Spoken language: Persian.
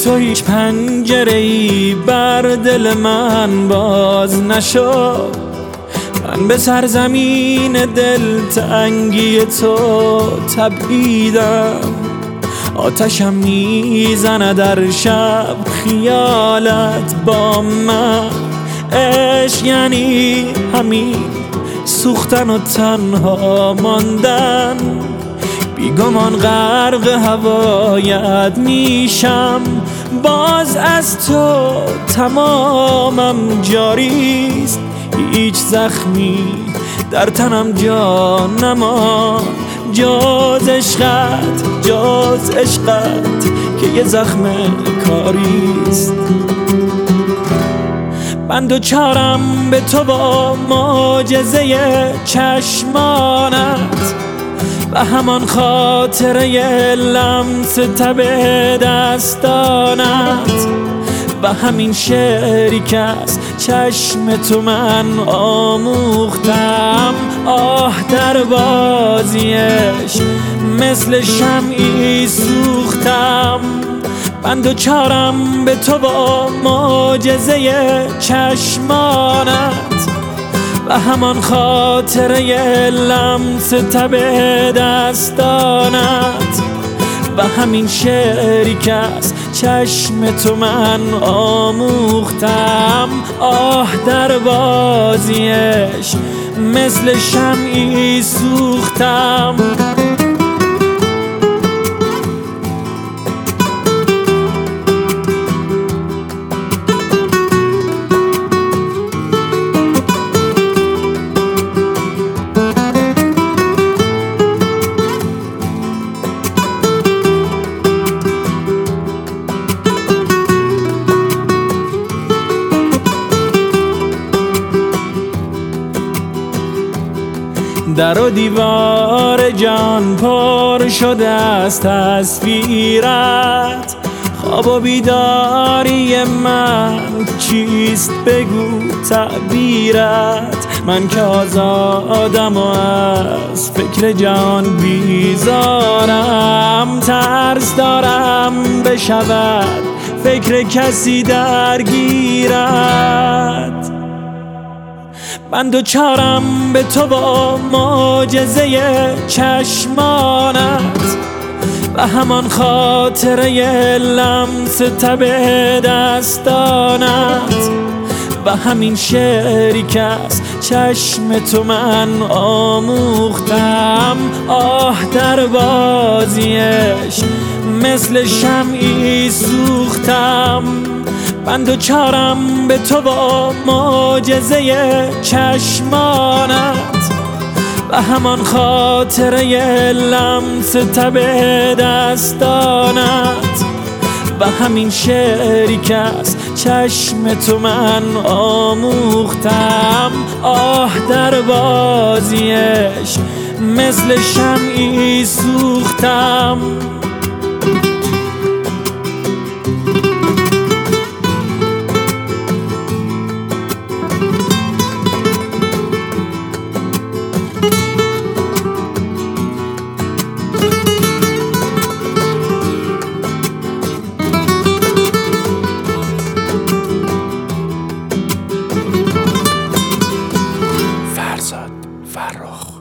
تو هیچ پنجره‌ای بر دل من باز نشد. من به سرزمین دلتنگی تو تپیدم، آتشم میزنه در شب خیالت با من. عشق یعنی همین سوختن و تنها ماندن، بیگمان غرق هوایت میشم. باز از تو تمامم جاریست، هیچ زخمی در تنم جا نمان جز عشقت، جز عشقت که یه زخم کاریست. من دوچارم به تو با معجزه چشمانت و همان خاطره لمس تب دستانت و همین شعری که از چشم تو من آموختم. آه در بازیش مثل شمعی سوختم. من دوچارم به تو با معجزه چشمانت و همان خاطره لمس تب دستانت و همین شعری که از چشم تو من آموختم. آه در بازیش مثل شمعی سوختم. در و دیوار جان پر شده از تصویرت، خواب و بیداری من چیست بگو تعبیرت. من که آزادم و از فکر جان بیزارم، ترس دارم بشود فکر کسی درگیرت. من دوچارم به تو با معجزه چشمانت و همان خاطره لمس تب دستانت و همین شعری که از چشم تو من آموختم. آه در بازیش مثل شمعی سوختم. من دوچارم به تو با معجزه چشمانت و همان خاطره لمس تب دستانت و همین شعری که از چشم تو من آموختم. آه در بازیش مثل شمعی سوختم. فرخ